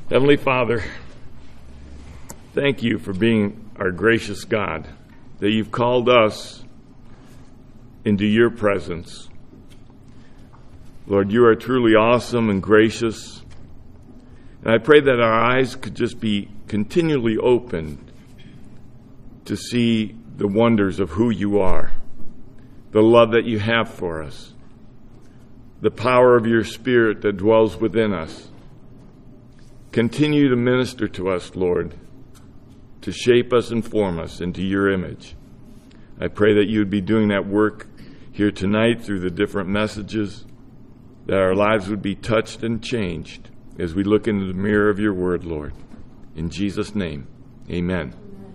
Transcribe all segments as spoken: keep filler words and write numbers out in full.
Heavenly Father, thank you for being our gracious God, that you've called us into your presence. Lord, you are truly awesome and gracious. And I pray that our eyes could just be continually opened to see the wonders of who you are, the love that you have for us, the power of your Spirit that dwells within us. Continue to minister to us, Lord, to shape us and form us into your image. I pray that you would be doing that work here tonight through the different messages, that our lives would be touched and changed as we look into the mirror of your word, Lord. In Jesus' name, amen.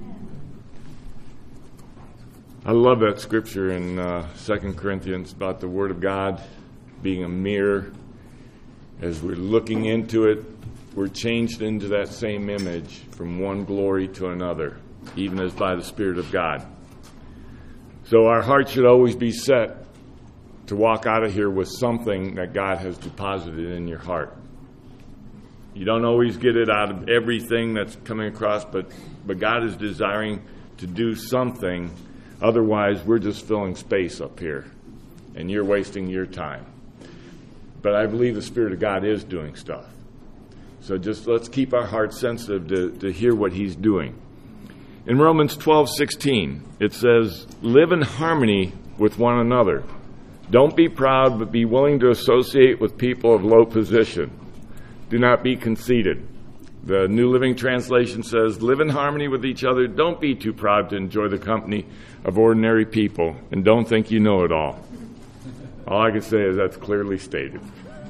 I love that scripture in uh, Second Corinthians about the Word of God being a mirror. As we're looking into it, we're changed into that same image from one glory to another, even as by the Spirit of God. So our heart should always be set to walk out of here with something that God has deposited in your heart. You don't always get it out of everything that's coming across, but, but God is desiring to do something. Otherwise, we're just filling space up here, and you're wasting your time. But I believe the Spirit of God is doing stuff. So just let's keep our hearts sensitive to, to hear what he's doing. In Romans twelve sixteen, it says, "Live in harmony with one another. Don't be proud, but be willing to associate with people of low position. Do not be conceited." The New Living Translation says, "Live in harmony with each other. Don't be too proud to enjoy the company of ordinary people, and don't think you know it all." All I can say is that's clearly stated.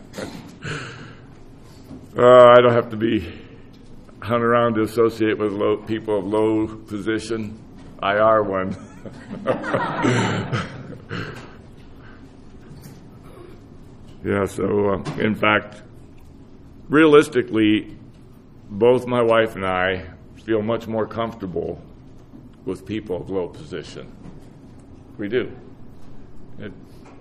uh, I don't have to be hung around to associate with low, people of low position. I are one. yeah, so uh, in fact, realistically, both my wife and I feel much more comfortable with people of low position. We do. It,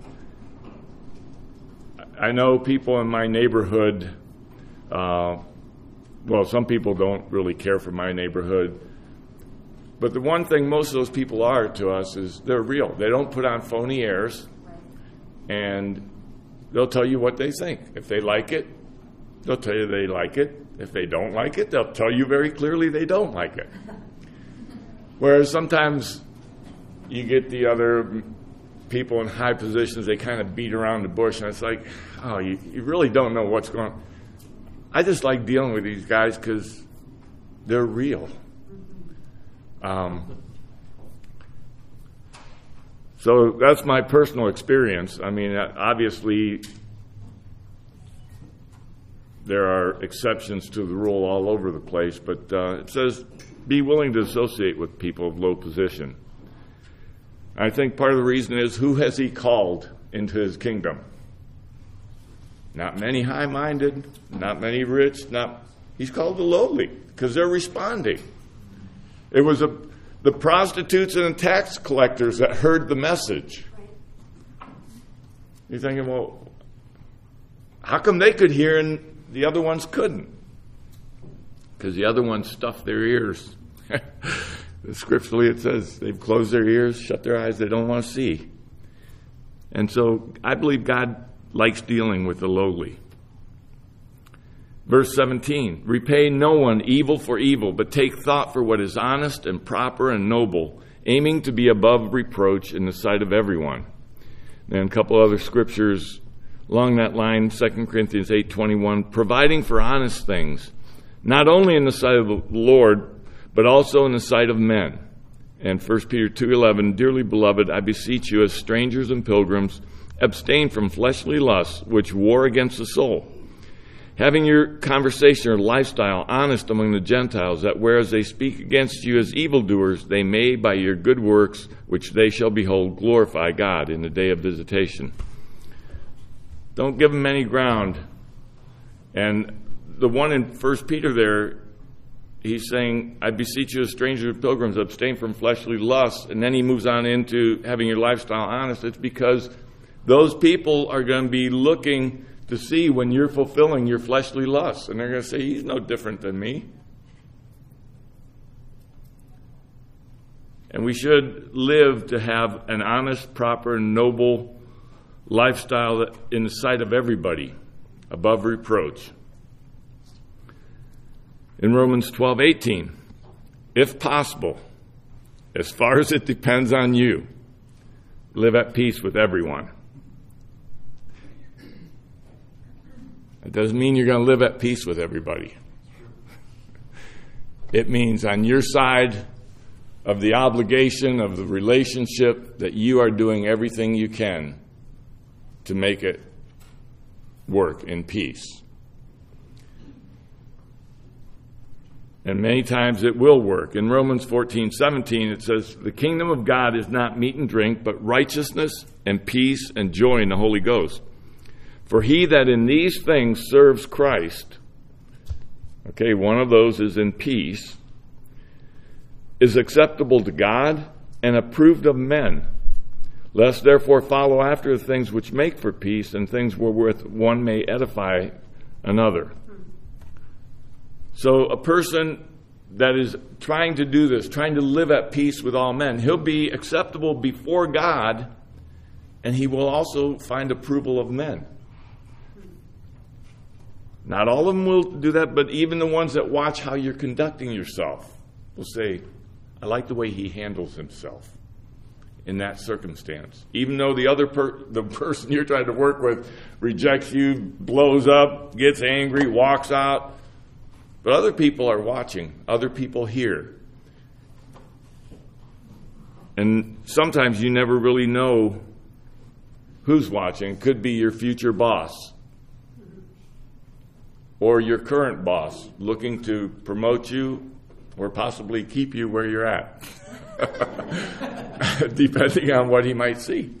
I know people in my neighborhood, uh, well, some people don't really care for my neighborhood, but the one thing most of those people are to us is they're real. They don't put on phony airs, and they'll tell you what they think. If they like it, they'll tell you they like it. If they don't like it, they'll tell you very clearly they don't like it. Whereas sometimes you get the other people in high positions, they kind of beat around the bush, and it's like, oh, you, you really don't know what's going on. I just like dealing with these guys because they're real. Um, so that's my personal experience. I mean, obviously, there are exceptions to the rule all over the place, but uh, it says, be willing to associate with people of low position. I think part of the reason is, who has he called into his kingdom? Not many high-minded, not many rich, not he's called the lowly, because they're responding. It was a, the prostitutes and the tax collectors that heard the message. You're thinking, well, how come they could hear and the other ones couldn't? Because the other ones stuffed their ears. Scripturally it says they've closed their ears, shut their eyes, they don't want to see. And so I believe God likes dealing with the lowly. Verse seventeen, "Repay no one evil for evil, but take thought for what is honest and proper and noble, aiming to be above reproach in the sight of everyone." And a couple other scriptures along that line, Second Corinthians eight twenty-one, "Providing for honest things, not only in the sight of the Lord, but also in the sight of men." And First Peter two eleven, "Dearly beloved, I beseech you as strangers and pilgrims, abstain from fleshly lusts which war against the soul, having your conversation or lifestyle honest among the Gentiles, that whereas they speak against you as evildoers, they may, by your good works, which they shall behold, glorify God in the day of visitation." Don't give them any ground. And the one in First Peter there, he's saying, "I beseech you as strangers and pilgrims, abstain from fleshly lusts." And then he moves on into having your lifestyle honest. It's because those people are going to be looking to see when you're fulfilling your fleshly lusts. And they're going to say, he's no different than me. And we should live to have an honest, proper, noble lifestyle that, in the sight of everybody, above reproach. In Romans twelve eighteen, if possible, as far as it depends on you, live at peace with everyone. It doesn't mean you're going to live at peace with everybody. It means on your side of the obligation of the relationship that you are doing everything you can to make it work in peace. And many times it will work. In Romans fourteen seventeen, it says, the kingdom of God is not meat and drink, but righteousness and peace and joy in the Holy Ghost. For he that in these things serves Christ, okay, one of those is in peace, is acceptable to God and approved of men. Let us therefore follow after the things which make for peace and things wherewith one may edify another. So a person that is trying to do this, trying to live at peace with all men, he'll be acceptable before God, and he will also find approval of men. Not all of them will do that, but even the ones that watch how you're conducting yourself will say, I like the way he handles himself in that circumstance. Even though the other per- the person you're trying to work with rejects you, blows up, gets angry, walks out. But other people are watching. Other people hear. And sometimes you never really know who's watching. It could be your future boss or your current boss looking to promote you or possibly keep you where you're at, depending on what he might see.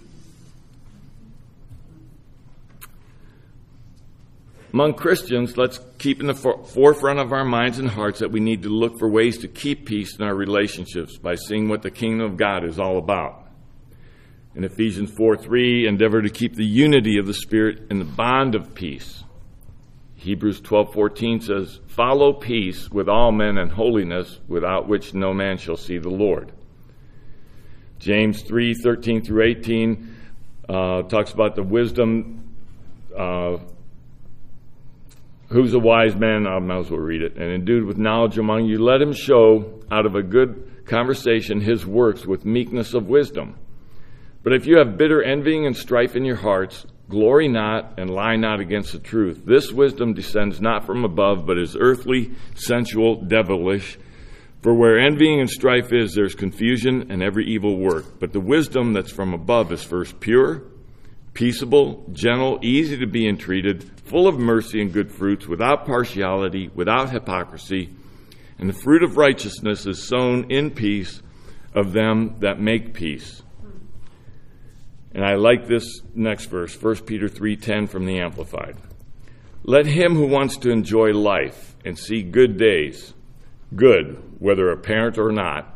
Among Christians, let's keep in the for- forefront of our minds and hearts that we need to look for ways to keep peace in our relationships by seeing what the kingdom of God is all about. In Ephesians four three, endeavor to keep the unity of the Spirit in the bond of peace. Hebrews twelve fourteen says, follow peace with all men and holiness, without which no man shall see the Lord. James three thirteen through eighteen uh, talks about the wisdom. Uh, who's a wise man? I might as well read it. And endued with knowledge among you, let him show out of a good conversation his works with meekness of wisdom. But if you have bitter envying and strife in your hearts, glory not and lie not against the truth. This wisdom descends not from above, but is earthly, sensual, devilish. For where envying and strife is, there's confusion and every evil work. But the wisdom that's from above is first pure, peaceable, gentle, easy to be entreated, full of mercy and good fruits, without partiality, without hypocrisy. And the fruit of righteousness is sown in peace of them that make peace. And I like this next verse, First Peter three ten from the Amplified. Let him who wants to enjoy life and see good days, good, whether apparent or not,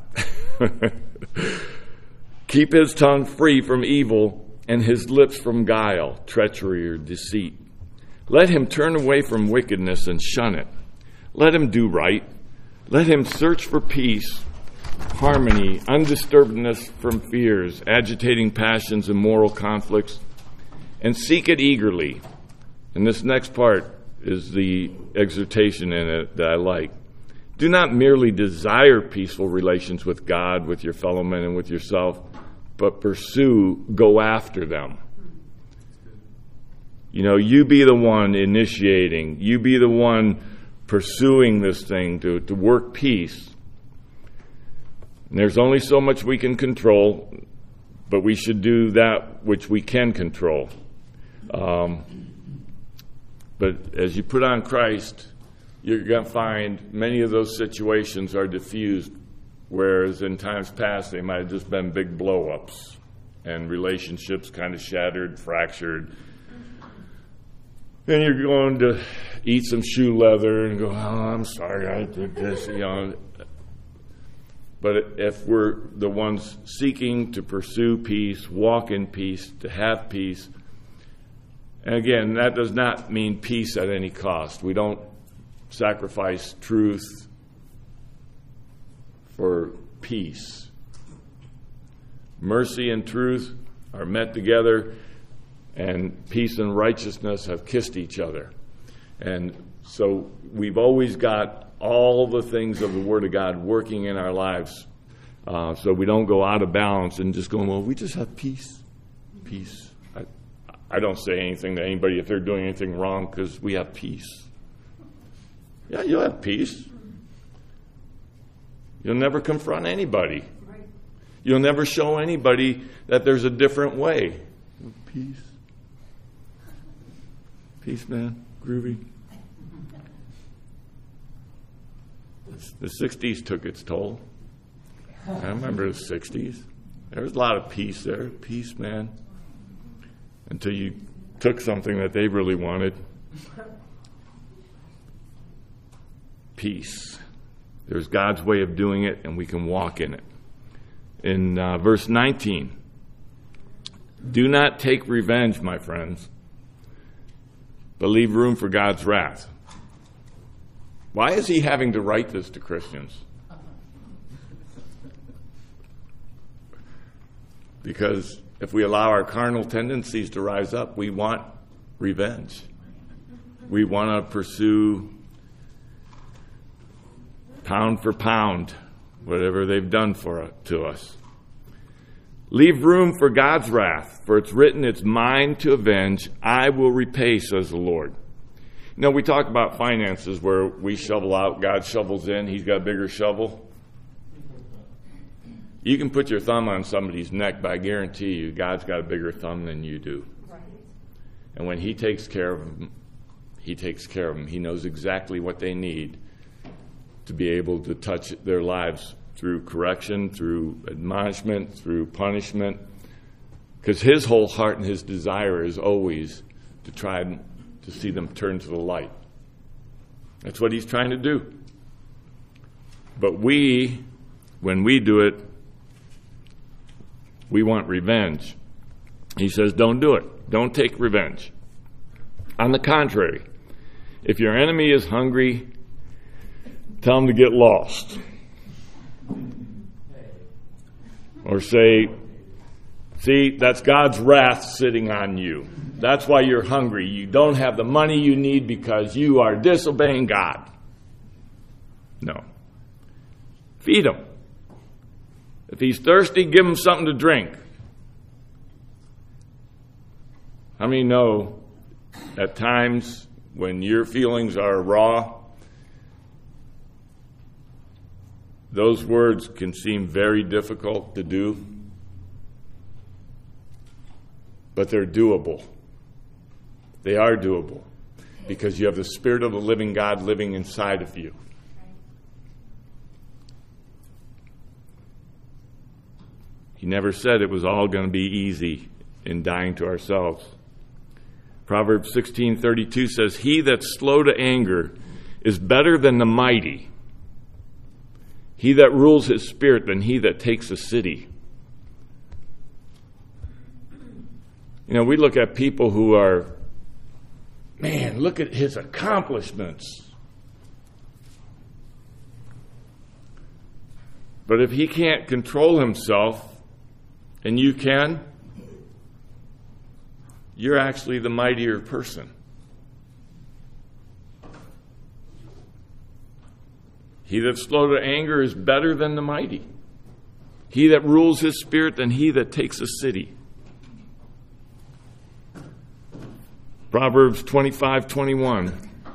keep his tongue free from evil and his lips from guile, treachery, or deceit. Let him turn away from wickedness and shun it. Let him do right. Let him search for peace, harmony, undisturbedness from fears, agitating passions and moral conflicts, and seek it eagerly. And this next part is the exhortation in it that I like. Do not merely desire peaceful relations with God, with your fellow men, and with yourself, but pursue, go after them. You know, you be the one initiating. You be the one pursuing this thing to, to work peace. And there's only so much we can control, but we should do that which we can control. Um, but as you put on Christ, you're going to find many of those situations are diffused, whereas in times past they might have just been big blow-ups and relationships kind of shattered, fractured. Then you're going to eat some shoe leather and go, oh, I'm sorry I did this, you know. But if we're the ones seeking to pursue peace, walk in peace, to have peace, And again, that does not mean peace at any cost. We don't sacrifice truth for peace. Mercy and truth are met together, and peace and righteousness have kissed each other. And so we've always got all the things of the Word of God working in our lives, uh, so we don't go out of balance and just go, well, we just have peace. Peace. I, I don't say anything to anybody if they're doing anything wrong, because we have peace. Yeah, you'll have peace. You'll never confront anybody. You'll never show anybody that there's a different way. Peace. Peace, man. Groovy. The sixties took its toll. I remember the sixties. There was a lot of peace there. Peace, man. Until you took something that they really wanted. Peace. There's God's way of doing it, and we can walk in it. In uh, verse nineteen, do not take revenge, my friends, but leave room for God's wrath. Why is he having to write this to Christians? Because if we allow our carnal tendencies to rise up, we want revenge. We want to pursue pound for pound whatever they've done for to us. Leave room for God's wrath, for it's written, it's mine to avenge. I will repay, says the Lord. You know, we talk about finances where we shovel out, God shovels in, he's got a bigger shovel. You can put your thumb on somebody's neck, but I guarantee you, God's got a bigger thumb than you do. Right. And when he takes care of them, he takes care of them. He knows exactly what they need to be able to touch their lives through correction, through admonishment, through punishment. Because his whole heart and his desire is always to try to see them turn to the light. That's what he's trying to do. But we, when we do it, we want revenge. He says, don't do it. Don't take revenge. On the contrary, if your enemy is hungry, tell him to get lost. Or say, see, that's God's wrath sitting on you. That's why you're hungry. You don't have the money you need because you are disobeying God. No. Feed him. If he's thirsty, give him something to drink. How many know at times when your feelings are raw, those words can seem very difficult to do, but they're doable. They are doable because you have the Spirit of the living God living inside of you. He never said it was all going to be easy in dying to ourselves. Proverbs sixteen thirty-two says, he that's slow to anger is better than the mighty. He that rules his spirit than he that takes a city. You know, we look at people who are, man, look at his accomplishments. But if he can't control himself, and you can, you're actually the mightier person. He that's slow to anger is better than the mighty. He that rules his spirit than he that takes a city. Proverbs twenty-five twenty-one.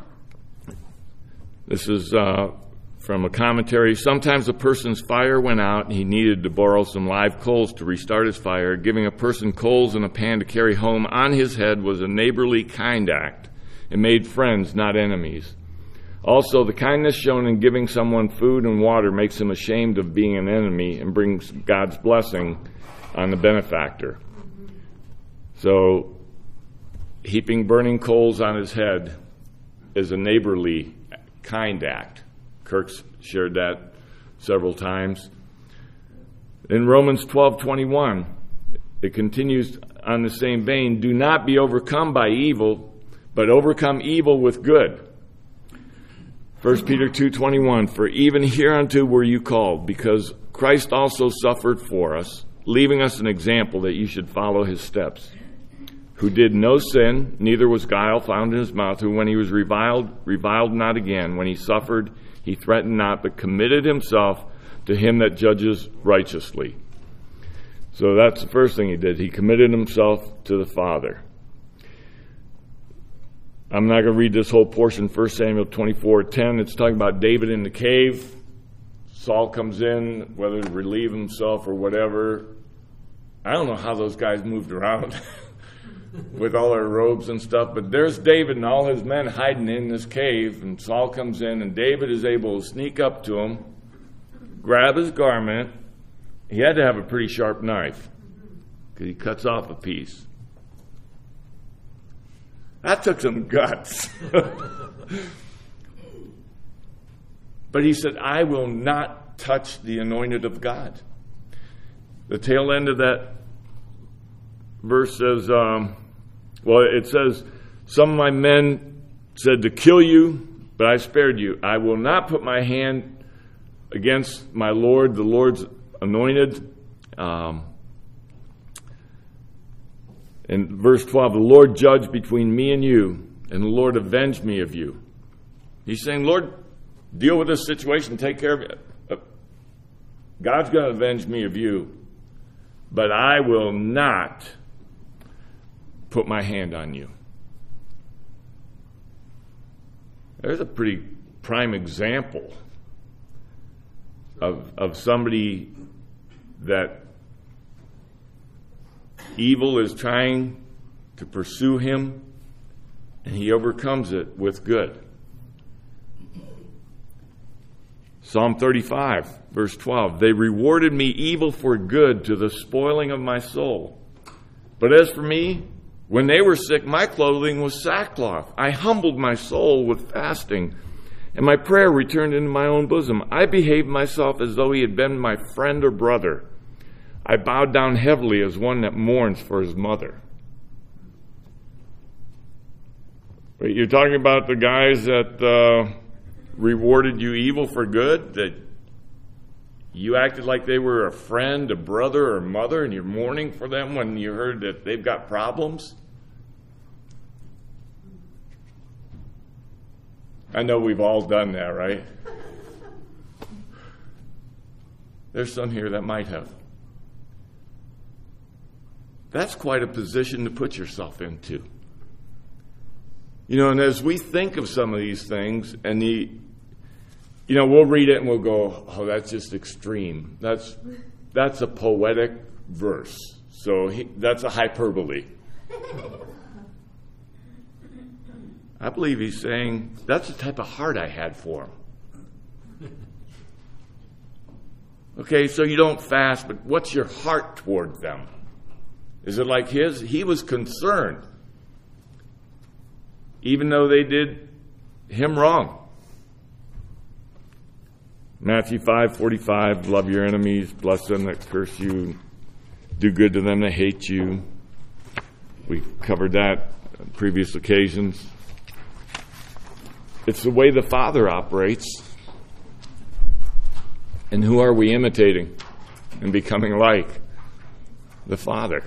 This is uh, from a commentary. Sometimes a person's fire went out and he needed to borrow some live coals to restart his fire. Giving a person coals in a pan to carry home on his head was a neighborly, kind act. It made friends, not enemies. Also, the kindness shown in giving someone food and water makes him ashamed of being an enemy and brings God's blessing on the benefactor. So, heaping burning coals on his head is a neighborly, kind act. Kirk's shared that several times. In Romans twelve twenty-one, it continues, on the same vein, do not be overcome by evil, but overcome evil with good. First Peter two twenty-one, for even hereunto were you called, because Christ also suffered for us, leaving us an example that you should follow his steps, who did no sin, neither was guile found in his mouth, who when he was reviled, reviled not again. When he suffered, he threatened not, but committed himself to him that judges righteously. So that's the first thing he did. He committed himself to the Father. I'm not going to read this whole portion, First Samuel twenty-four ten. It's talking about David in the cave. Saul comes in, whether to relieve himself or whatever. I don't know how those guys moved around with all their robes and stuff, but there's David and all his men hiding in this cave, and Saul comes in, and David is able to sneak up to him, grab his garment. He had to have a pretty sharp knife because he cuts off a piece. That took some guts. But he said, I will not touch the anointed of God. The tail end of that verse says, um, well, it says, some of my men said to kill you, but I spared you. I will not put my hand against my Lord, the Lord's anointed. Um, in verse twelve, the Lord judge between me and you, and the Lord avenge me of you. He's saying, Lord, deal with this situation, take care of it. God's going to avenge me of you, but I will not put my hand on you. There's a pretty prime example of of somebody that evil is trying to pursue him, and he overcomes it with good. Psalm thirty-five, verse twelve, they rewarded me evil for good to the spoiling of my soul. But as for me, when they were sick, my clothing was sackcloth. I humbled my soul with fasting, and my prayer returned into my own bosom. I behaved myself as though he had been my friend or brother. I bowed down heavily as one that mourns for his mother. But you're talking about the guys that uh, rewarded you evil for good, that you acted like they were a friend, a brother, or mother, and you're mourning for them when you heard that they've got problems? I know we've all done that, right? There's some here that might have. That's quite a position to put yourself into. You know, and as we think of some of these things, and the, you know, we'll read it and we'll go, oh, that's just extreme. That's that's a poetic verse. So he, that's a hyperbole. I believe he's saying, that's the type of heart I had for him. Okay, so you don't fast, but what's your heart toward them? Is it like his? He was concerned, even though they did him wrong. Matthew five forty-five, love your enemies, bless them that curse you, do good to them that hate you. We covered that on previous occasions. It's the way the Father operates. And who are we imitating and becoming like? The Father.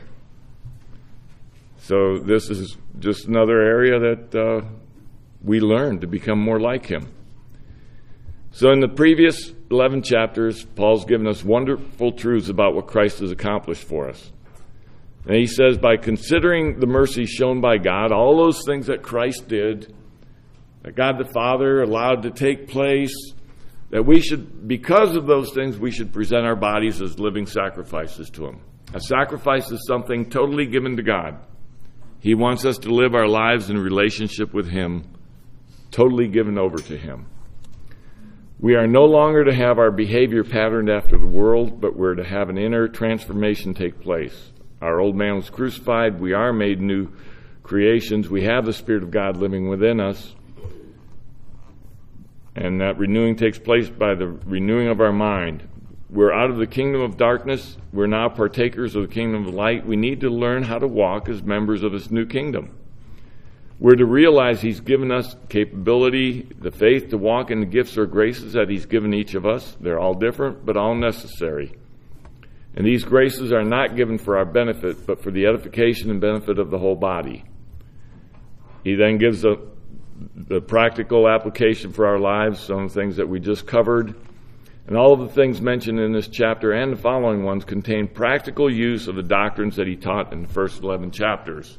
So this is just another area that uh, we learn to become more like him. So in the previous eleven chapters, Paul's given us wonderful truths about what Christ has accomplished for us. And he says, by considering the mercy shown by God, all those things that Christ did, that God the Father allowed to take place, that we should, because of those things, we should present our bodies as living sacrifices to him. A sacrifice is something totally given to God. He wants us to live our lives in relationship with him, totally given over to him. We are no longer to have our behavior patterned after the world, but we're to have an inner transformation take place. Our old man was crucified. We are made new creations. We have the Spirit of God living within us. And that renewing takes place by the renewing of our mind. we're out of the kingdom of darkness. We're now partakers of the kingdom of light. We need to learn how to walk as members of this new kingdom. We're to realize he's given us capability, the faith to walk in the gifts or graces that he's given each of us. They're all different, but all necessary. And these graces are not given for our benefit, but for the edification and benefit of the whole body. He then gives a, the practical application for our lives, some of the things that we just covered. And all of the things mentioned in this chapter and the following ones contain practical use of the doctrines that he taught in the first eleven chapters.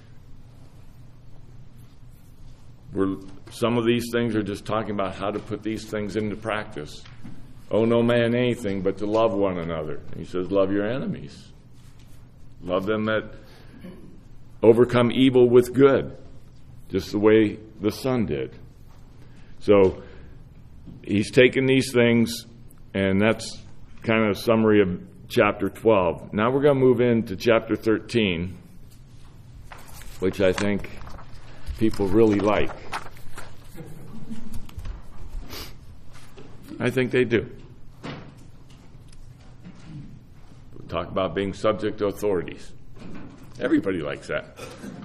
We're, some of these things are just talking about how to put these things into practice. Owe no man anything but to love one another. And he says, love your enemies. Love them that overcome evil with good, just the way the Son did. So he's taken these things, and that's kind of a summary of chapter twelve. Now we're going to move into chapter thirteen, which I think people really like. I think they do. We talk about being subject to authorities. Everybody likes that.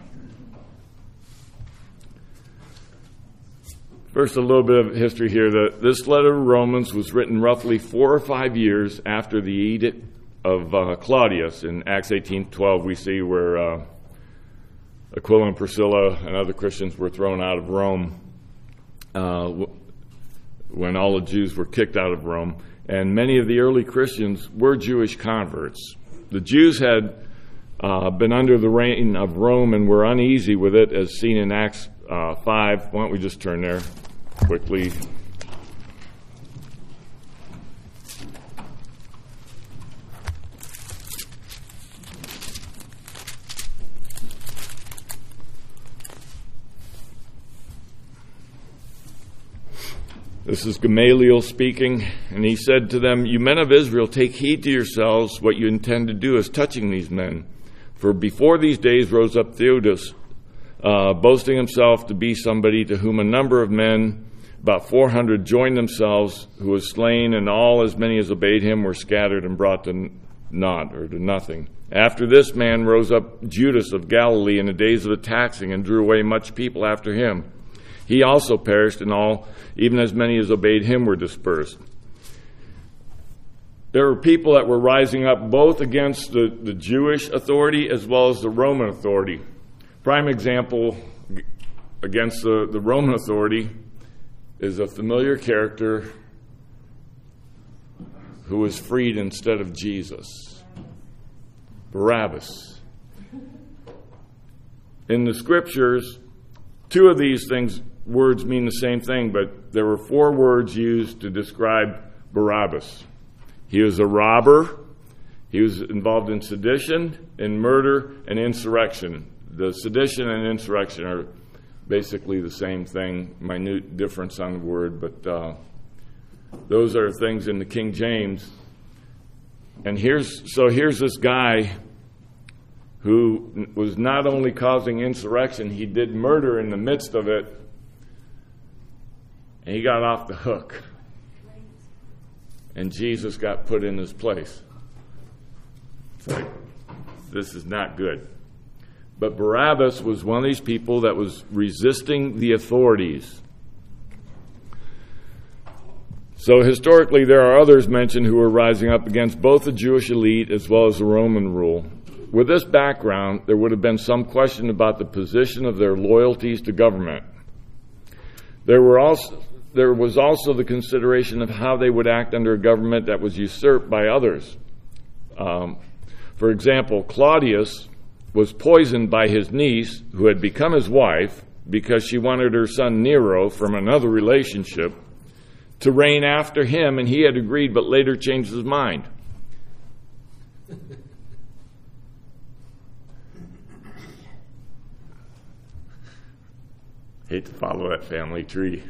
First, a little bit of history here. The, this letter to Romans was written roughly four or five years after the edict of uh, Claudius. In Acts eighteen twelve, we see where uh, Aquila and Priscilla and other Christians were thrown out of Rome uh, when all the Jews were kicked out of Rome. And many of the early Christians were Jewish converts. The Jews had uh, been under the reign of Rome and were uneasy with it, as seen in Acts uh, five. Why don't we just turn there quickly? This is Gamaliel speaking, and he said to them, "You men of Israel, take heed to yourselves what you intend to do as touching these men. For before these days rose up Theudas, uh, boasting himself to be somebody, to whom a number of men, about four hundred, joined themselves, who was slain, and all as many as obeyed him were scattered and brought to naught," or to nothing. "After this man rose up Judas of Galilee in the days of the taxing, and drew away much people after him. He also perished, and all, even as many as obeyed him, were dispersed." There were people that were rising up both against the, the Jewish authority as well as the Roman authority. Prime example against the, the Roman authority is a familiar character who was freed instead of Jesus, Barabbas. In the scriptures, two of these things words mean the same thing, but there were four words used to describe Barabbas. He was a robber. He was involved in sedition, in murder, and insurrection. The sedition and insurrection are basically the same thing, minute difference on the word, but uh, those are things in the King James. And here's so here's this guy who was not only causing insurrection, he did murder in the midst of it, and he got off the hook. And Jesus got put in his place. It's like, this is not good. But Barabbas was one of these people that was resisting the authorities. So historically, there are others mentioned who were rising up against both the Jewish elite as well as the Roman rule. With this background, there would have been some question about the position of their loyalties to government. There were also, there was also the consideration of how they would act under a government that was usurped by others. Um, for example, Claudius was poisoned by his niece, who had become his wife, because she wanted her son Nero from another relationship to reign after him, and he had agreed but later changed his mind. Hate to follow that family tree.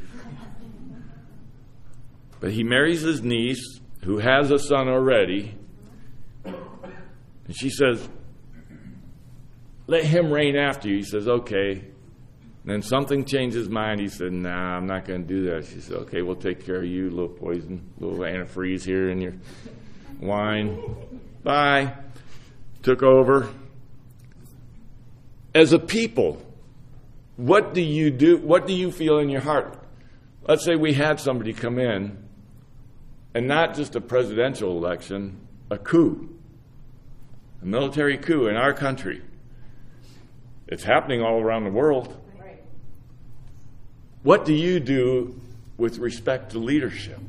But he marries his niece, who has a son already, and she says, "Let him reign after you." He says, "Okay." And then something changed his mind. He said, "Nah, I'm not going to do that." She said, "Okay, we'll take care of you, a little poison, a little antifreeze here in your wine. Bye. Took over. As a people, what do you do? What do you feel in your heart? Let's say we had somebody come in, and not just a presidential election, a coup, a military coup in our country. It's happening all around the world. Right. What do you do with respect to leadership?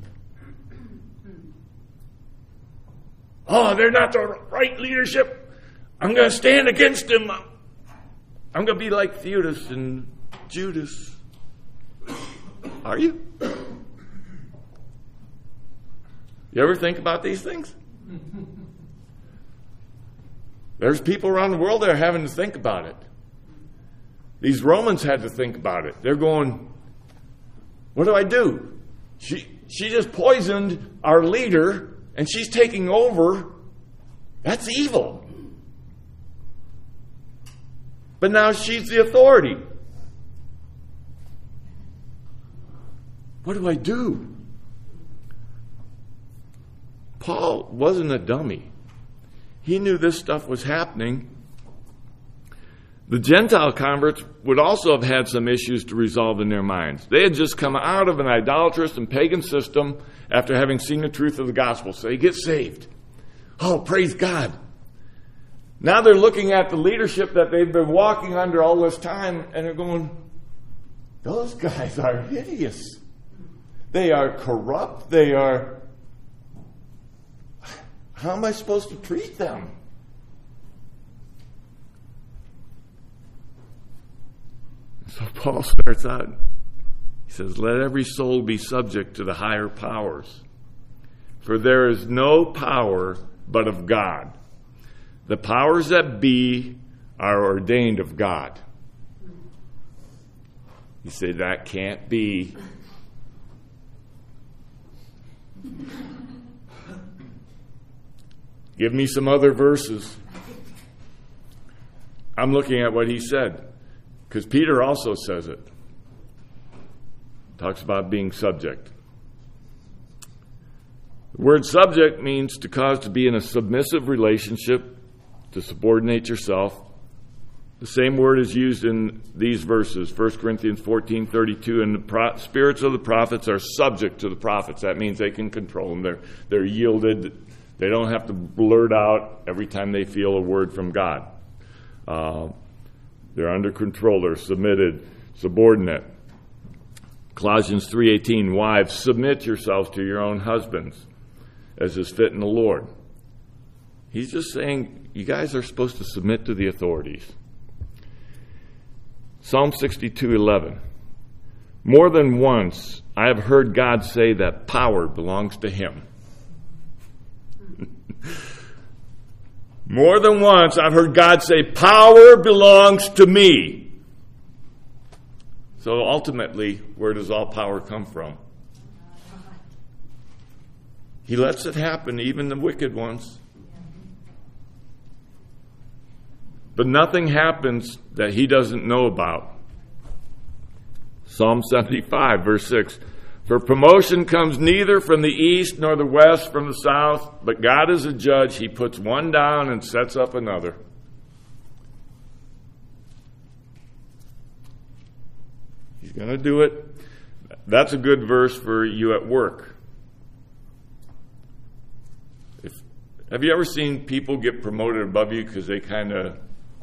Oh, they're not the right leadership. I'm going to stand against them. I'm going to be like Theudas and Judas. Are you? You ever think about these things? There's people around the world that are having to think about it. These Romans had to think about it. They're going, what do I do? She, she just poisoned our leader, and she's taking over. That's evil. But now she's the authority. What do I do? Paul wasn't a dummy. He knew this stuff was happening. The Gentile converts would also have had some issues to resolve in their minds. They had just come out of an idolatrous and pagan system after having seen the truth of the gospel. So they get saved. Oh, praise God. Now they're looking at the leadership that they've been walking under all this time, and they're going, those guys are hideous. They are corrupt. They are... How am I supposed to treat them? So Paul starts out, he says, let every soul be subject to the higher powers, for there is no power but of God. The powers that be are ordained of God. You say, that can't be. Give me some other verses. I'm looking at what he said, because Peter also says it. Talks about being subject. The word subject means to cause to be in a submissive relationship, to subordinate yourself. The same word is used in these verses, First Corinthians fourteen thirty-two, and the pro- spirits of the prophets are subject to the prophets. That means they can control them. They're, they're yielded. They don't have to blurt out every time they feel a word from God. Uh, they're under control. They're submitted, subordinate. Colossians three eighteen, wives, submit yourselves to your own husbands, as is fit in the Lord. He's just saying, you guys are supposed to submit to the authorities. Psalm sixty-two eleven. More than once, I have heard God say that power belongs to Him. More than once, I've heard God say, power belongs to me. So ultimately, where does all power come from? He lets it happen, even the wicked ones. But nothing happens that He doesn't know about. Psalm seventy-five, verse six. For promotion comes neither from the east nor the west from the south, but God is a judge. He puts one down and sets up another. He's going to do it. That's a good verse for you at work. If, have you ever seen people get promoted above you because they kind of,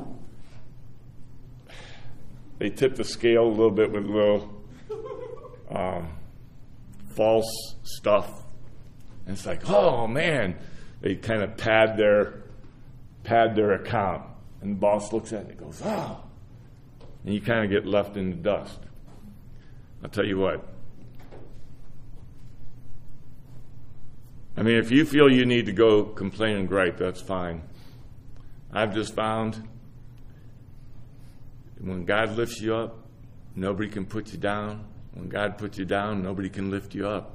they tip the scale a little bit with a little um, false stuff? And it's like, oh man, they kind of pad their pad their account. And the boss looks at it and goes, oh. And you kind of get left in the dust. I'll tell you what. I mean, if you feel you need to go complain and gripe, that's fine. I've just found when God lifts you up, nobody can put you down. When God puts you down, nobody can lift you up.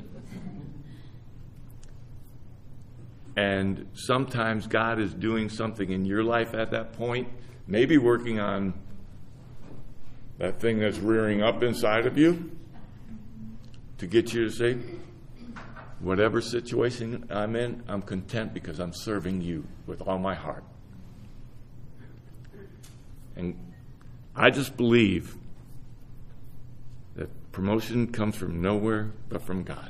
And sometimes God is doing something in your life at that point, maybe working on that thing that's rearing up inside of you to get you to say, whatever situation I'm in, I'm content because I'm serving you with all my heart. And I just believe that promotion comes from nowhere but from God.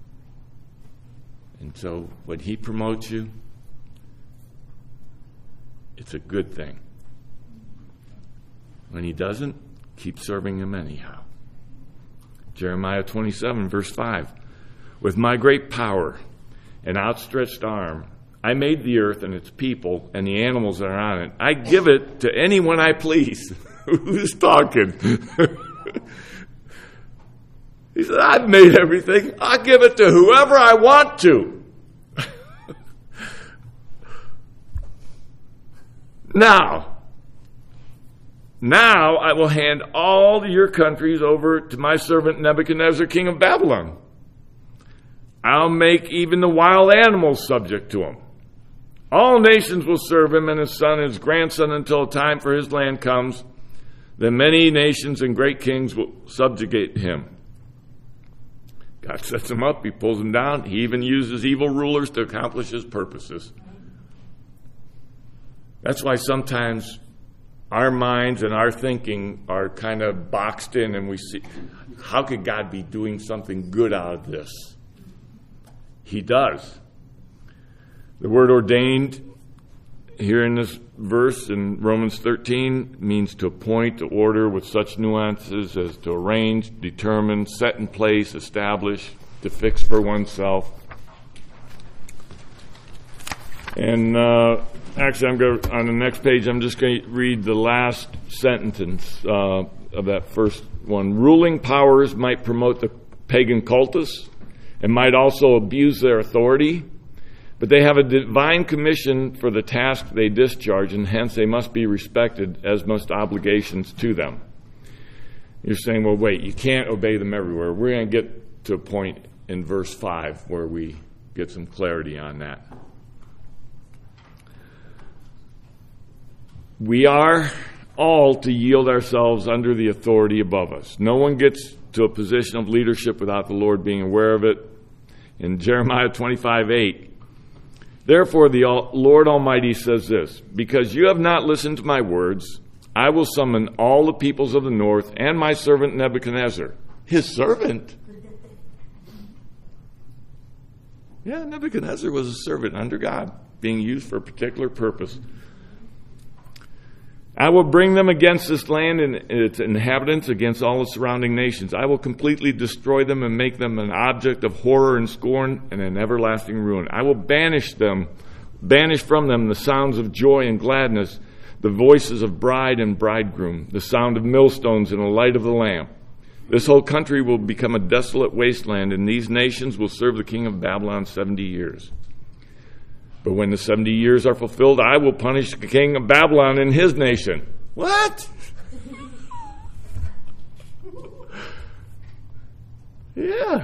And so when he promotes you, it's a good thing. When he doesn't, keep serving him anyhow. Jeremiah twenty-seven, verse five. With my great power and outstretched arm, I made the earth and its people and the animals that are on it. I give it to anyone I please. Who's talking? He said, I've made everything. I'll give it to whoever I want to. Now, now I will hand all your countries over to my servant Nebuchadnezzar, king of Babylon. I'll make even the wild animals subject to him. All nations will serve him and his son and his grandson until a time for his land comes. Then many nations and great kings will subjugate him. God sets him up. He pulls him down. He even uses evil rulers to accomplish his purposes. That's why sometimes our minds and our thinking are kind of boxed in, and we see, how could God be doing something good out of this? He does. The word ordained here in this verse in Romans thirteen means to appoint, to order with such nuances as to arrange, determine, set in place, establish, to fix for oneself. And uh, actually, I'm going to, on the next page, I'm just going to read the last sentence uh, of that first one. Ruling powers might promote the pagan cultists and might also abuse their authority, but they have a divine commission for the task they discharge, and hence they must be respected, as must obligations to them. You're saying, well, wait, you can't obey them everywhere. We're going to get to a point in verse five where we get some clarity on that. We are all to yield ourselves under the authority above us. No one gets to a position of leadership without the Lord being aware of it. In Jeremiah twenty-five eight, therefore the Lord Almighty says this, because you have not listened to my words, I will summon all the peoples of the north and my servant Nebuchadnezzar. His servant? Yeah, Nebuchadnezzar was a servant under God, being used for a particular purpose. I will bring them against this land and its inhabitants, against all the surrounding nations. I will completely destroy them and make them an object of horror and scorn and an everlasting ruin. I will banish them, banish from them the sounds of joy and gladness, the voices of bride and bridegroom, the sound of millstones and the light of the lamp. This whole country will become a desolate wasteland, and these nations will serve the king of Babylon seventy years. But when the seventy years are fulfilled, I will punish the king of Babylon and his nation. What? Yeah.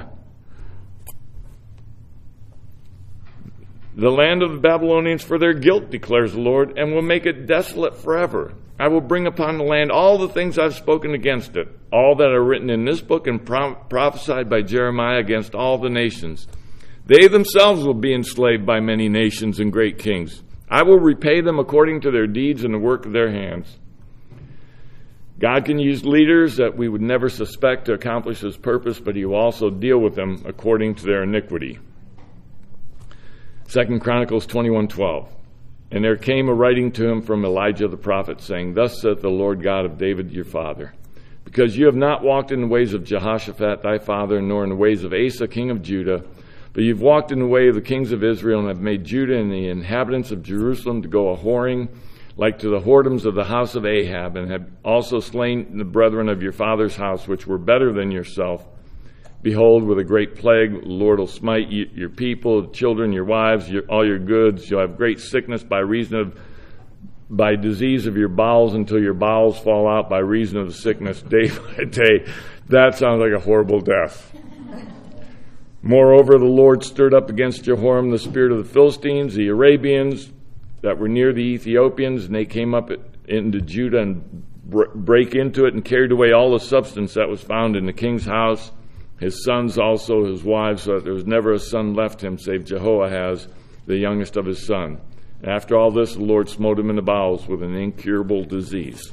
The land of the Babylonians for their guilt, declares the Lord, and will make it desolate forever. I will bring upon the land all the things I've spoken against it, all that are written in this book and pro- prophesied by Jeremiah against all the nations. They themselves will be enslaved by many nations and great kings. I will repay them according to their deeds and the work of their hands. God can use leaders that we would never suspect to accomplish his purpose, but he will also deal with them according to their iniquity. Second Chronicles twenty-one twelve. And there came a writing to him from Elijah the prophet, saying, Thus saith the Lord God of David your father, because you have not walked in the ways of Jehoshaphat thy father, nor in the ways of Asa king of Judah, but you've walked in the way of the kings of Israel, and have made Judah and the inhabitants of Jerusalem to go a whoring, like to the whoredoms of the house of Ahab, and have also slain the brethren of your father's house, which were better than yourself. Behold, with a great plague, the Lord will smite you, your people, children, your wives, your, all your goods. You'll have great sickness by reason of, by disease of your bowels, until your bowels fall out by reason of the sickness day by day. That sounds like a horrible death. Moreover, the Lord stirred up against Jehoram the spirit of the Philistines, the Arabians that were near the Ethiopians, and they came up into Judah and break into it and carried away all the substance that was found in the king's house his sons also, his wives, so that there was never a son left him save Jehoahaz, the youngest of his son. And after all this, the Lord smote him in the bowels with an incurable disease.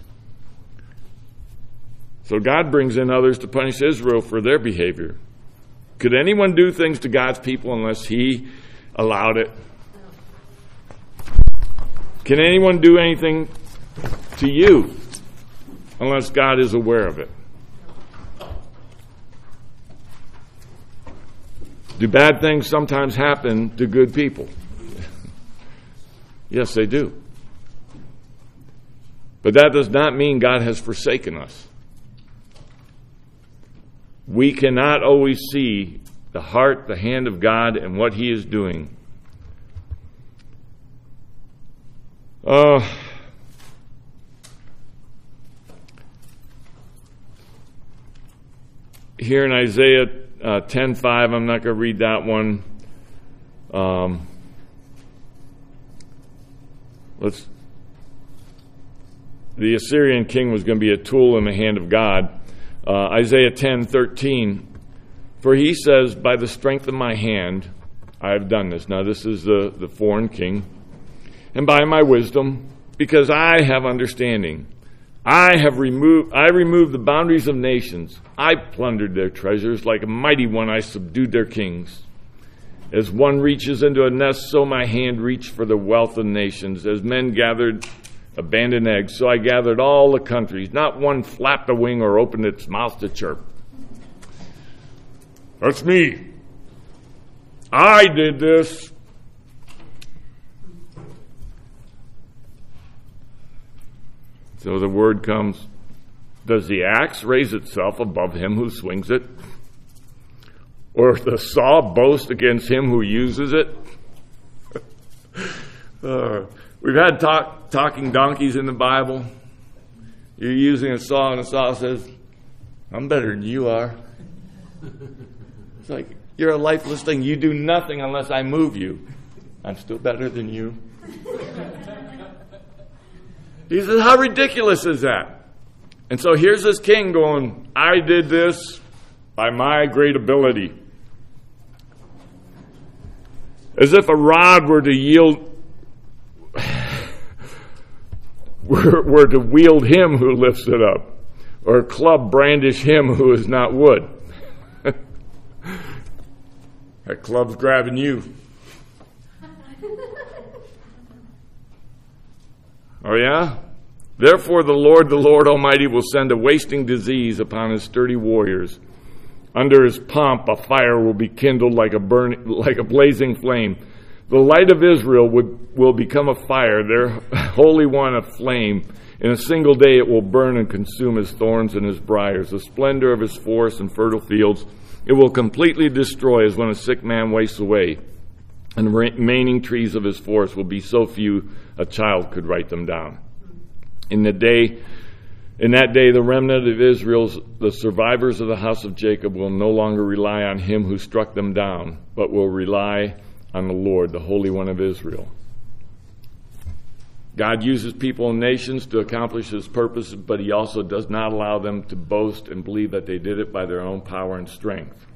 So God brings in others to punish Israel for their behavior. Could anyone do things to God's people unless he allowed it? Can anyone do anything to you unless God is aware of it? Do bad things sometimes happen to good people? Yes, they do. But that does not mean God has forsaken us. We cannot always see the heart, the hand of God, and what He is doing. Uh, here in Isaiah uh, ten five, I'm not going to read that one. Um, let's. The Assyrian king was going to be a tool in the hand of God. Uh, Isaiah ten thirteen, for he says, by the strength of my hand I have done this. Now this is the, the foreign king. And by my wisdom, because I have understanding, I have removed, I removed the boundaries of nations. I plundered their treasures. Like a mighty one, I subdued their kings. As one reaches into a nest, so my hand reached for the wealth of nations. As men gathered abandoned eggs, so I gathered all the countries. Not one flapped a wing or opened its mouth to chirp. That's me. I did this. So the word comes, does the axe raise itself above him who swings it? Or the saw boast against him who uses it? uh, we've had talk, talking donkeys in the Bible. You're using a saw and a saw says, I'm better than you are. It's like, you're a lifeless thing. You do nothing unless I move you. I'm still better than you. He says, how ridiculous is that? And so here's this king going, I did this by my great ability. As if a rod were to yield, were, were to wield him who lifts it up, or a club brandish him who is not wood. That club's grabbing you. Oh yeah? Therefore the Lord, the Lord Almighty, will send a wasting disease upon his sturdy warriors. Under his pomp a fire will be kindled like a burning, like a blazing flame. The light of Israel would, will become a fire, their Holy One a flame. In a single day it will burn and consume his thorns and his briars. The splendor of his forests and fertile fields it will completely destroy, as when a sick man wastes away. And the remaining trees of his forest will be so few a child could write them down. In the day, in that day, the remnant of Israel's, the survivors of the house of Jacob, will no longer rely on him who struck them down, but will rely on the Lord, the Holy One of Israel. God uses people and nations to accomplish his purposes, but he also does not allow them to boast and believe that they did it by their own power and strength.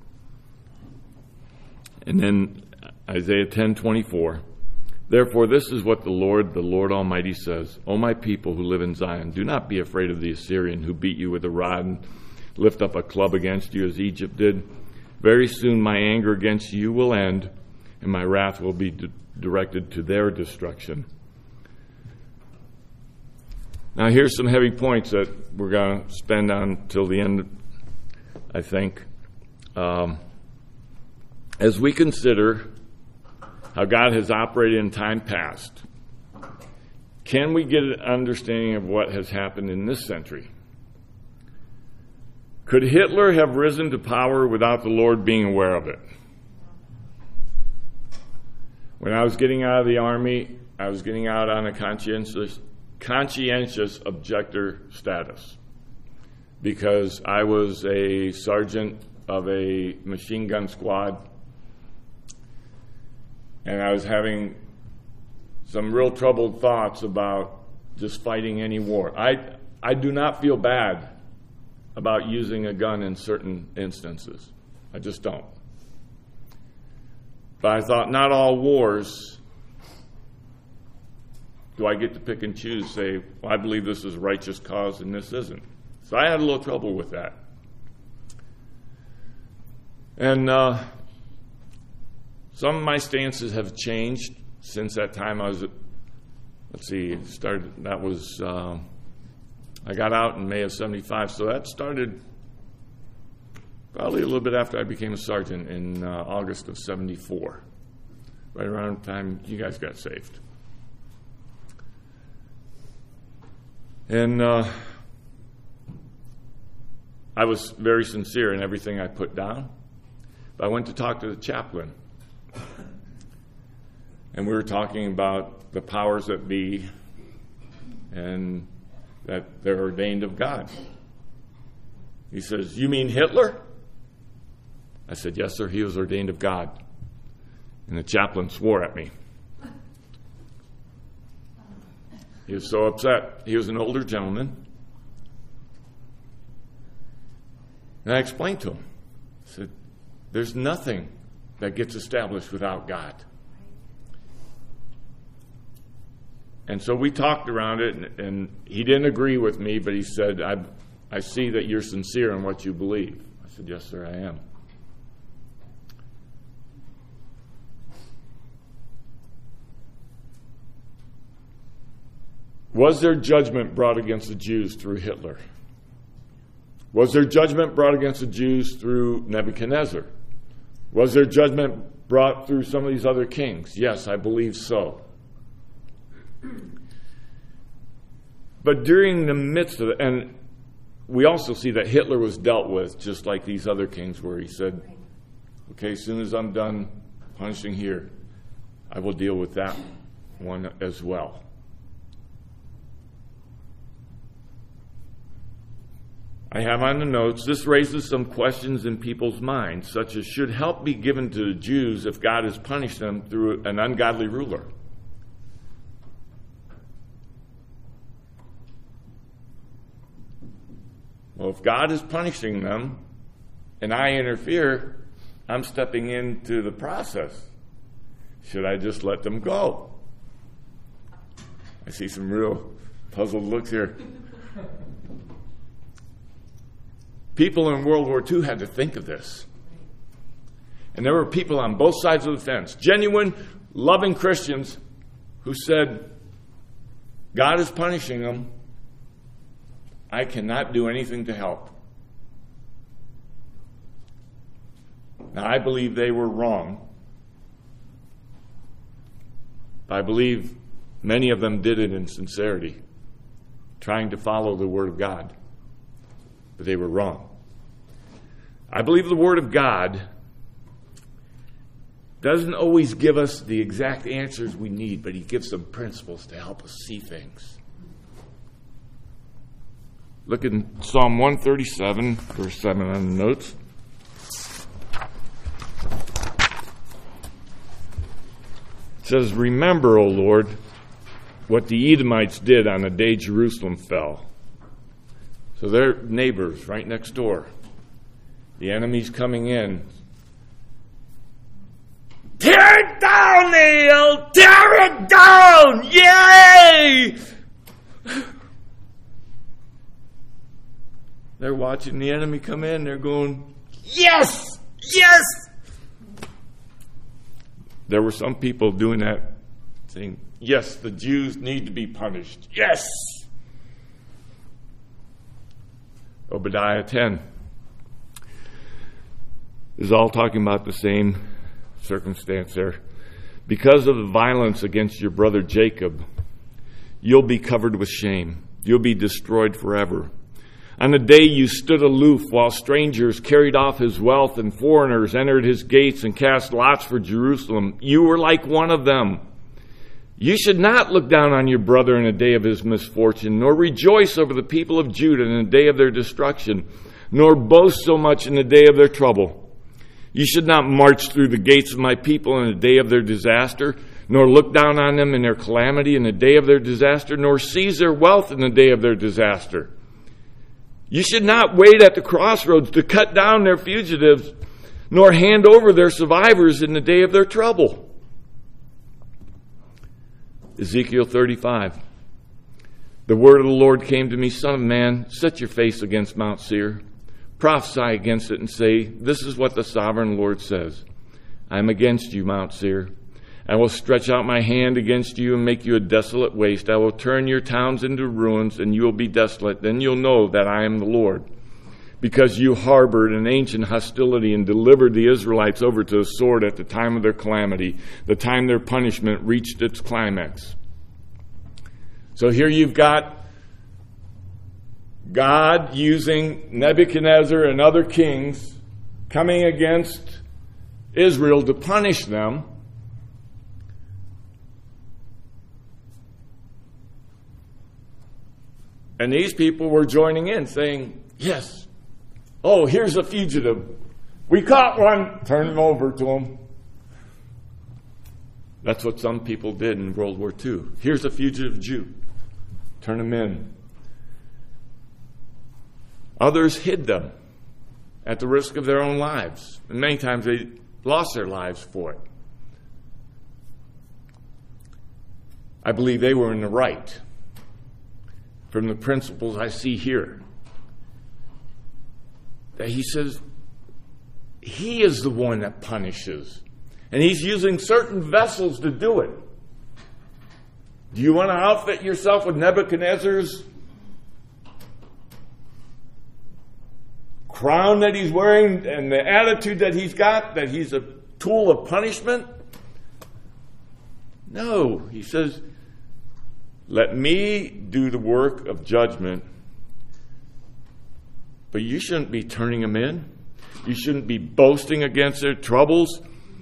And then Isaiah ten twenty-four. Therefore, this is what the Lord, the Lord Almighty says, O my people who live in Zion, do not be afraid of the Assyrian who beat you with a rod and lift up a club against you as Egypt did. Very soon my anger against you will end, and my wrath will be d- directed to their destruction. Now here's some heavy points that we're going to spend on till the end, I think. Um, as we consider how God has operated in time past, can we get an understanding of what has happened in this century? Could Hitler have risen to power without the Lord being aware of it? When I was getting out of the Army, I was getting out on a conscientious conscientious objector status because I was a sergeant of a machine gun squad, and I was having some real troubled thoughts about just fighting any war. I I do not feel bad about using a gun in certain instances. I just don't. But I thought, not all wars do I get to pick and choose, say, well, I believe this is a righteous cause and this isn't. So I had a little trouble with that. And uh, some of my stances have changed since that time. I was, let's see, started, that was, uh, I got out in May of seventy-five, so that started probably a little bit after I became a sergeant in uh, August of seventy-four, right around the time you guys got saved. And uh, I was very sincere in everything I put down. But I went to talk to the chaplain. And we were talking about the powers that be and that they're ordained of God. He says, "You mean Hitler?" I said, "Yes, sir, he was ordained of God." And the chaplain swore at me. He was so upset. He was an older gentleman. And I explained to him. I said, there's nothing that gets established without God. And so we talked around it, and, and he didn't agree with me, but he said, I, I see that you're sincere in what you believe. I said, yes, sir, I am. Was there judgment brought against the Jews through Hitler? Was there judgment brought against the Jews through Nebuchadnezzar? Was there judgment brought through some of these other kings? Yes, I believe so. But during the midst of it, and we also see that Hitler was dealt with just like these other kings were. He said, okay, as soon as I'm done punishing here, I will deal with that one as well. I have on the notes, this raises some questions in people's minds, such as, should help be given to the Jews if God has punished them through an ungodly ruler? Well, if God is punishing them and I interfere, I'm stepping into the process. Should I just let them go? I see some real puzzled looks here. People in World War Two had to think of this. And there were people on both sides of the fence, genuine, loving Christians, who said, God is punishing them. I cannot do anything to help. Now, I believe they were wrong. I believe many of them did it in sincerity, trying to follow the Word of God. But they were wrong. I believe the Word of God doesn't always give us the exact answers we need, but He gives some principles to help us see things. Look in Psalm one thirty-seven, verse seven on the notes. It says, remember, O Lord, what the Edomites did on the day Jerusalem fell. So they're neighbors right next door. The enemy's coming in. Tear it down, Neil! Tear it down! Yay! They're watching the enemy come in. They're going, yes! Yes! There were some people doing that, saying, yes, the Jews need to be punished. Yes! Obadiah ten is all talking about the same circumstance there. Because of the violence against your brother Jacob, you'll be covered with shame. You'll be destroyed forever. On the day you stood aloof while strangers carried off his wealth and foreigners entered his gates and cast lots for Jerusalem, you were like one of them. You should not look down on your brother in the day of his misfortune, nor rejoice over the people of Judah in the day of their destruction, nor boast so much in the day of their trouble. You should not march through the gates of my people in the day of their disaster, nor look down on them in their calamity in the day of their disaster, nor seize their wealth in the day of their disaster. You should not wait at the crossroads to cut down their fugitives, nor hand over their survivors in the day of their trouble. Ezekiel thirty-five. The word of the Lord came to me, Son of man, set your face against Mount Seir. Prophesy against it and say, this is what the sovereign Lord says. I am against you, Mount Seir. I will stretch out my hand against you and make you a desolate waste. I will turn your towns into ruins, and you will be desolate. Then you'll know that I am the Lord. Because you harbored an ancient hostility and delivered the Israelites over to the sword at the time of their calamity, the time their punishment reached its climax. So here you've got God using Nebuchadnezzar and other kings coming against Israel to punish them. And these people were joining in, saying, yes, oh, here's a fugitive. We caught one. Turn him over to him. That's what some people did in World War Two. Here's a fugitive Jew. Turn him in. Others hid them at the risk of their own lives. And many times they lost their lives for it. I believe they were in the right from the principles I see here. That he says he is the one that punishes. And he's using certain vessels to do it. Do you want to outfit yourself with Nebuchadnezzar's crown that he's wearing and the attitude that he's got, that he's a tool of punishment? No, he says, let me do the work of judgment, but you shouldn't be turning them in. You shouldn't be boasting against their troubles.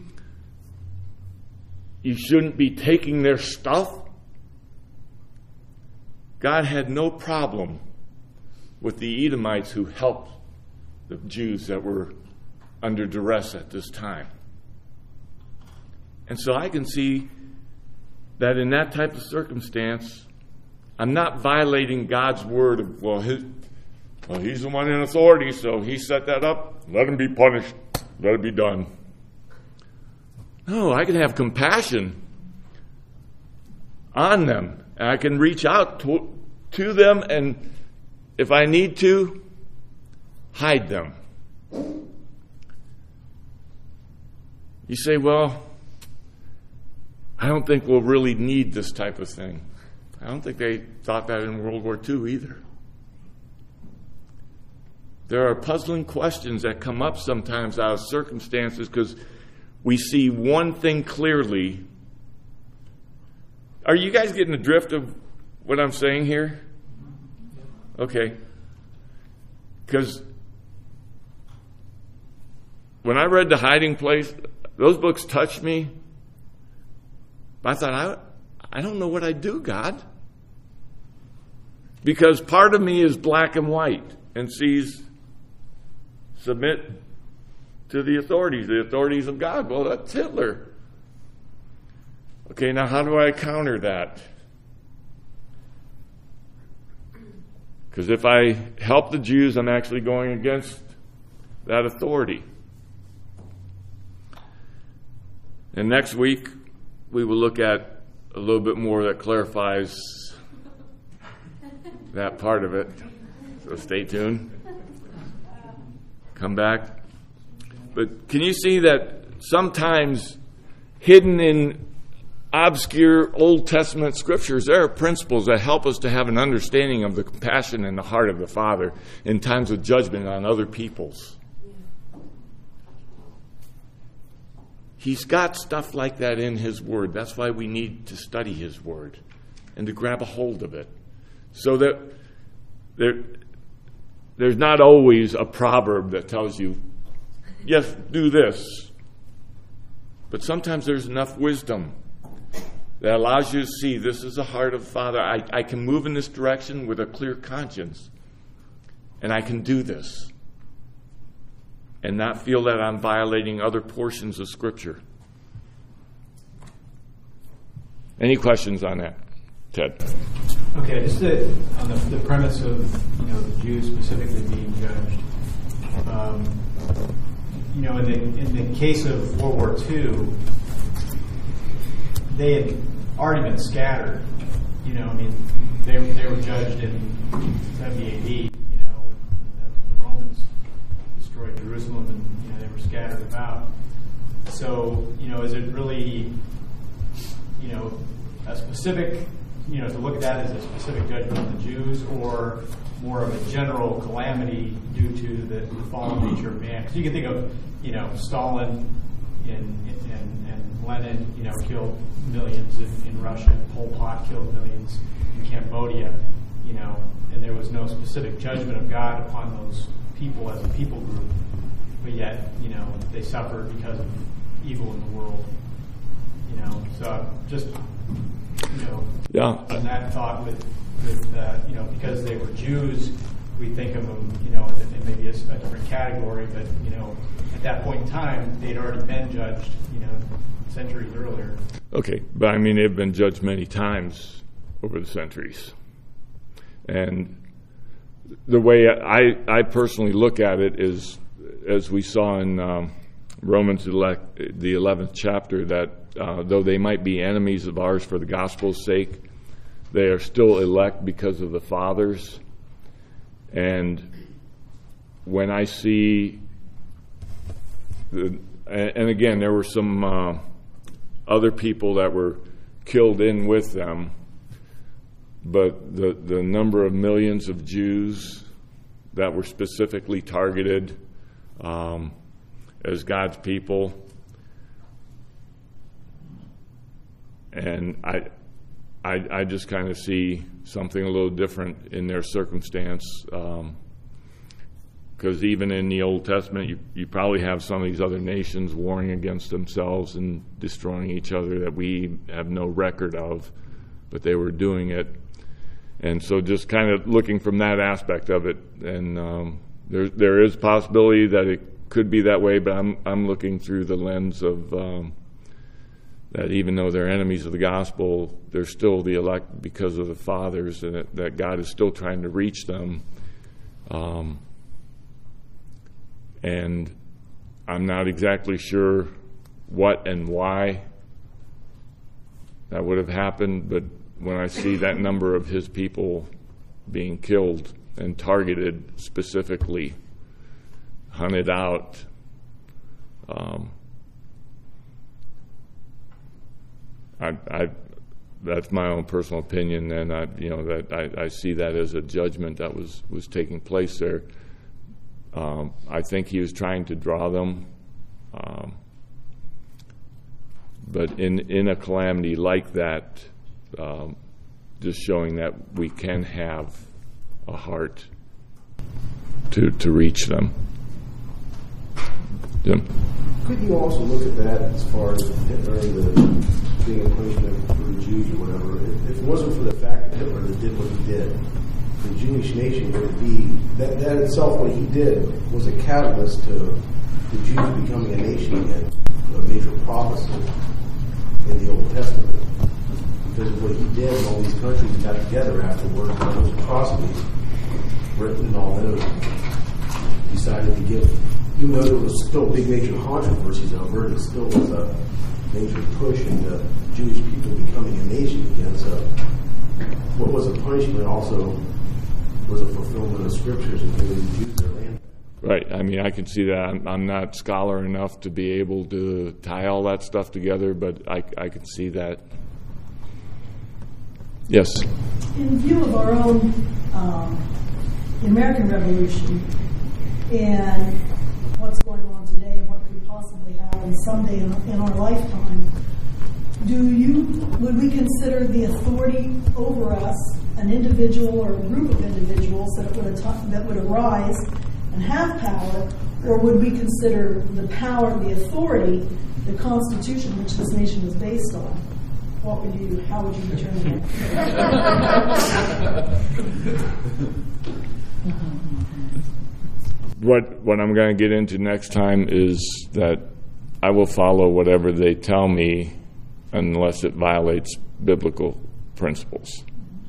You shouldn't be taking their stuff. God had no problem with the Edomites who helped the Jews that were under duress at this time. And so I can see that in that type of circumstance, I'm not violating God's word of, well, his, well, he's the one in authority, so he set that up. Let him be punished. Let it be done. No, I can have compassion on them. And I can reach out to, to them, and if I need to, hide them. You say, well, I don't think we'll really need this type of thing. I don't think they thought that in World War Two either. There are puzzling questions that come up sometimes out of circumstances because we see one thing clearly. Are you guys getting the drift of what I'm saying here? Okay. Because when I read The Hiding Place, those books touched me. I thought, I, I don't know what I'd do, God. Because part of me is black and white and sees submit to the authorities, the authorities of God. Well, that's Hitler. Okay, now how do I counter that? Because if I help the Jews, I'm actually going against that authority. And next week, we will look at a little bit more that clarifies that part of it. So stay tuned. Come back. But can you see that sometimes hidden in obscure Old Testament scriptures, there are principles that help us to have an understanding of the compassion in the heart of the Father in times of judgment on other peoples. He's got stuff like that in His Word. That's why we need to study His Word and to grab a hold of it. So that there, there's not always a proverb that tells you, yes, do this. But sometimes there's enough wisdom that allows you to see this is the heart of the Father. I, I can move in this direction with a clear conscience. And I can do this. And not feel that I'm violating other portions of Scripture. Any questions on that? Ted. Okay, just the, on the, the premise of, you know, the Jews specifically being judged. Um, you know, in the in the case of World War Two, they had already been scattered. You know, I mean, they they were judged in seventy A D. You know, when the, the Romans destroyed Jerusalem, and you know they were scattered about. So, you know, is it really, you know, a specific, you know, to look at that as a specific judgment on the Jews, or more of a general calamity due to the, the fallen nature of man? Because you can think of, you know, Stalin and, and, and Lenin, you know, killed millions in, in Russia, and Pol Pot killed millions in Cambodia, you know, and there was no specific judgment of God upon those people as a people group, but yet, you know, they suffered because of evil in the world, you know. So just, you know, yeah. on that thought with, with uh, you know, because they were Jews, we think of them, you know, in maybe a, a different category, but, you know, at that point in time, they'd already been judged, you know, centuries earlier. Okay, but I mean, they've been judged many times over the centuries. And the way I, I personally look at it is, as we saw in um, Romans elect, the eleventh chapter, that uh, though they might be enemies of ours for the gospel's sake, they are still elect because of the fathers. And when I see, the, and again, there were some uh, other people that were killed in with them, but the, the number of millions of Jews that were specifically targeted um, as God's people, and I, I, I just kind of see something a little different in their circumstance, because um, even in the Old Testament, you, you probably have some of these other nations warring against themselves and destroying each other that we have no record of, but they were doing it. And so just kind of looking from that aspect of it, and um, there, there is possibility that it could be that way, but I'm, I'm looking through the lens of um, that even though they're enemies of the gospel, they're still the elect because of the fathers, and that, that God is still trying to reach them. Um, and I'm not exactly sure what and why that would have happened, but when I see that number of his people being killed and targeted specifically, hunted out, um, I, I, that's my own personal opinion, and I, you know, that I, I see that as a judgment that was, was taking place there. Um, I think he was trying to draw them, um, but in in a calamity like that, um, just showing that we can have a heart to to reach them. Jim? Could you also look at that as far as Hitler and the being a punishment for the Jews or whatever? If it wasn't for the fact that Hitler did what he did, the Jewish nation would be, that, that itself, what he did, was a catalyst to the Jews becoming a nation again, a major prophecy in the Old Testament. Because of what he did, and all these countries got together afterward, and all those atrocities, Britain and all those, decided to give, even though there was still big major controversies over it, it still was a major push into Jewish people becoming a nation again. So what was a punishment also was a fulfillment of scriptures and giving the Jews their land. Right. I mean, I can see that. I'm, I'm not scholar enough to be able to tie all that stuff together, but I, I can see that. Yes? In view of our own um, American Revolution and what's going on today and what could possibly happen someday in, in our lifetime, do you, would we consider the authority over us an individual or a group of individuals that would, att- that would arise and have power, or would we consider the power, the authority, the Constitution which this nation is based on? What would you, how would you determine that? What what I'm going to get into next time is that I will follow whatever they tell me unless it violates biblical principles.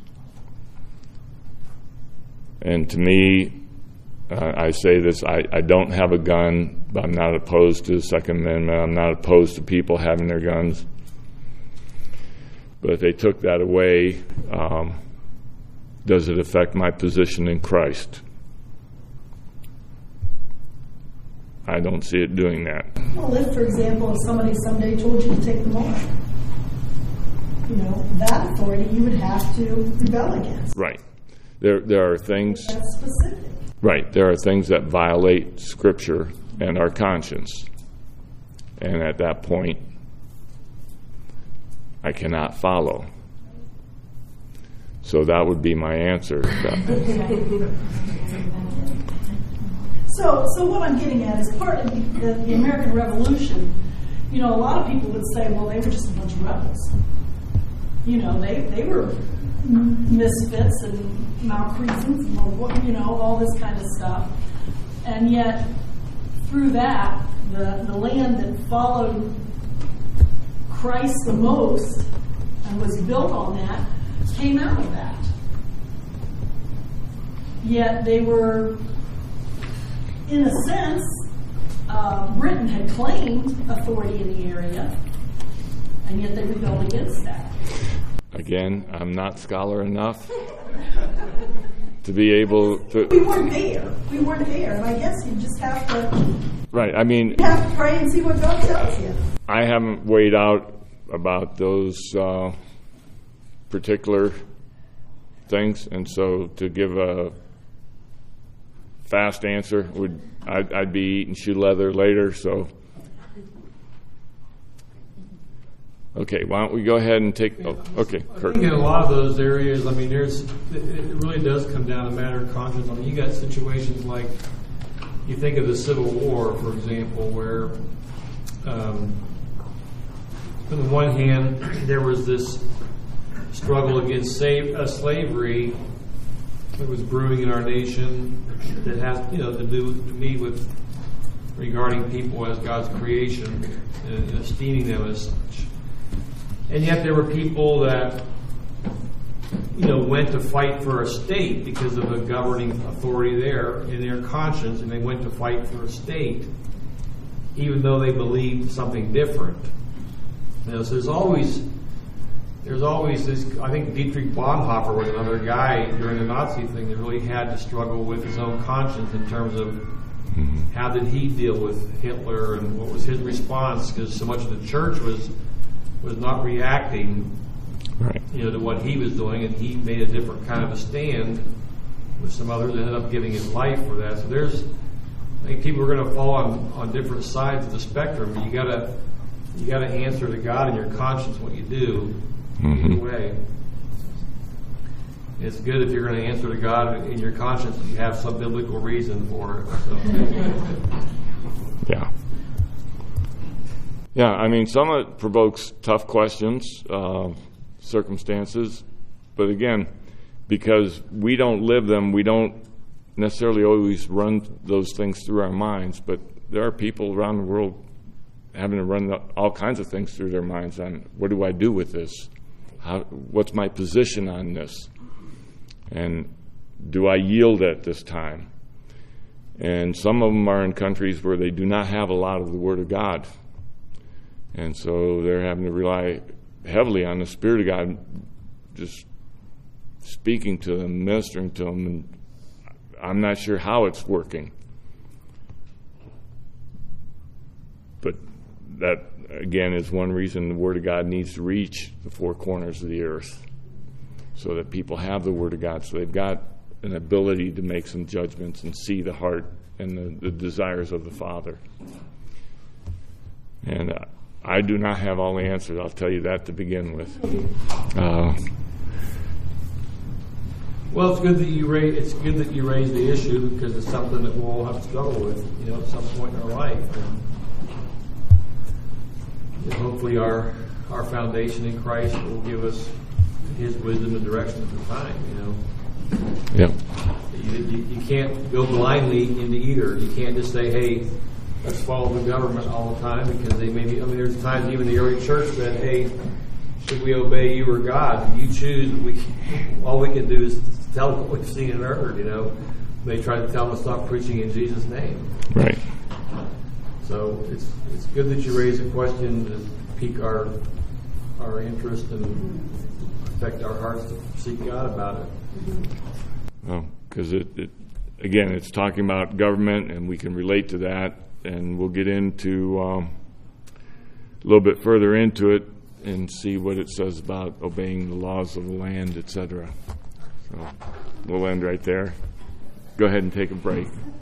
And to me, uh, I say this, I, I don't have a gun, but I'm not opposed to the Second Amendment. I'm not opposed to people having their guns. But if they took that away, um, does it affect my position in Christ? I don't see it doing that. Well, if, for example, if somebody someday told you to take them off, you know, that authority you would have to rebel against. Right. There, there are things. That's specific. Right. There are things that violate Scripture and our conscience, and at that point, I cannot follow. So that would be my answer. So, so what I'm getting at is part of the, the American Revolution. You know, a lot of people would say, well, they were just a bunch of rebels. You know, they they were misfits and malcreasants and, you know, all this kind of stuff. And yet, through that, the, the land that followed Christ the most and was built on that came out of that. Yet they were, in a sense, uh, Britain had claimed authority in the area, and yet they rebelled against that. Again, I'm not scholar enough to be able to. We weren't there. We weren't there, and I guess you just have to. Right. I mean, you have to pray and see what God tells you. I haven't weighed out about those uh, particular things, and so to give a fast answer would I'd, I'd be eating shoe leather later. So, okay, why don't we go ahead and take? Oh, okay, I Kurt. think in a lot of those areas, I mean, there's it really does come down to a matter of conscience. I mean, you got situations like you think of the Civil War, for example, where um, on the one hand there was this struggle against save, uh, slavery that was brewing in our nation that has, you know, to do to me with regarding people as God's creation and, and esteeming them as such. And yet there were people that, you know, went to fight for a state because of a governing authority there in their conscience, and they went to fight for a state even though they believed something different. You know, so there's always there's always this. I think Dietrich Bonhoeffer was another guy during the Nazi thing that really had to struggle with his own conscience in terms of mm-hmm. how did he deal with Hitler and what was his response, because so much of the church was was not reacting, right, you know, to what he was doing, and he made a different kind of a stand with some others that ended up giving his life for that. So there's, I think people are going to fall on, on different sides of the spectrum. You gotta you gotta answer to God in your conscience what you do. Mm-hmm. Either way, it's good if you're going to answer to God in your conscience and you have some biblical reason for it. So. Yeah. Yeah, I mean, some of it provokes tough questions, uh, circumstances, but again, because we don't live them, we don't necessarily always run those things through our minds, but there are people around the world having to run all kinds of things through their minds on what do I do with this? How, what's my position on this? And do I yield at this time? And some of them are in countries where they do not have a lot of the Word of God. And so they're having to rely heavily on the Spirit of God just speaking to them, ministering to them. And I'm not sure how it's working. But that, again, is one reason the Word of God needs to reach the four corners of the earth, so that people have the Word of God, so they've got an ability to make some judgments and see the heart and the, the desires of the Father. And uh, I do not have all the answers, I'll tell you that to begin with. Uh, well, it's good that you raise. It's good that you raise the issue, because it's something that we'll all have to struggle with, you know, at some point in our life. And, and hopefully, our our foundation in Christ will give us His wisdom and direction at the time. You know. Yeah. You, you, you can't go blindly into either. You can't just say, "Hey, let's follow the government all the time," because they may be. I mean, there's times even the early church said, "Hey, should we obey you or God? You choose. We all we can do is tell them what we've seen and heard. You know, they try to tell them to stop preaching in Jesus' name. Right. So it's it's good that you raise a question to pique our our interest and affect our hearts to seek God about it. Well, because it, it, again, it's talking about government, and we can relate to that, and we'll get into um, a little bit further into it and see what it says about obeying the laws of the land, et cetera. So we'll end right there. Go ahead and take a break.